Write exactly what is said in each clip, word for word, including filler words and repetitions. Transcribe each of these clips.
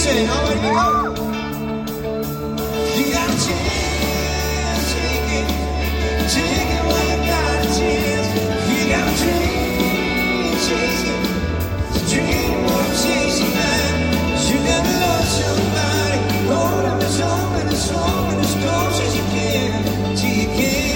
say, how about you? You got a chance, take it, take it while you got a chance. You got a dream, chase it, it's a dream worth chasing, man. You gotta love somebody, hold on as long and as long and as close as you can, till you can.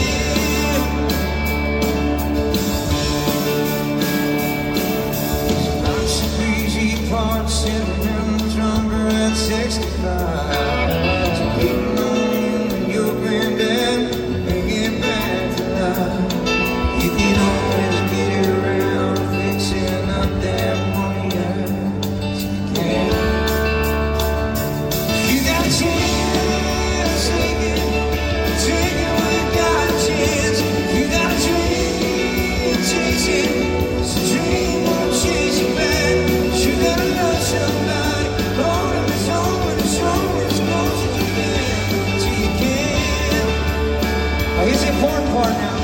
Sitting in the drummer at sixty-five, so keep on and your granddad bring it back to life. You can always get it around fixing up that money as you can. You got a chance, take it, take it when you got a chance. You got a dream, chase it, it's a dream worth chasing, man. You gotta love somebody, hold on as long and as long and as close as you can, till you can. Oh, here's the important part now.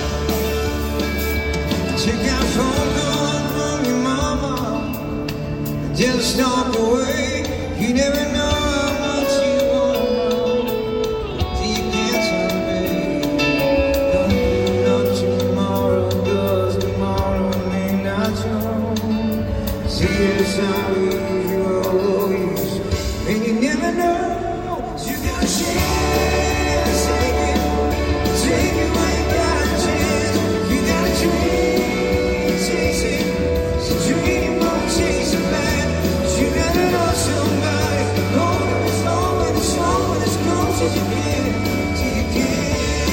Take that phone call from your mama, just stalk away. You never know how much you wanna know, till you can someday. Don't put up tomorrow, 'cause tomorrow may not show. See it's how you always, and you never know. You got a chance, take it, take it when you got a chance. You got a dream, chase it, it's a dream worth chasing, man. You gotta know somebody, hold on as long and as long and as close as you can, till you can.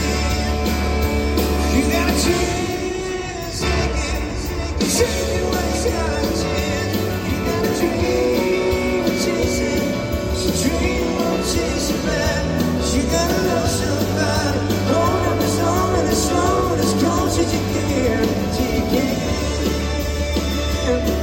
You got a chance, take it, take it when you got a chance. You got a dream, chase it, it's a dream worth chasing, man. You gotta love somebody, hold on as long and as long and as close as you can, till you can.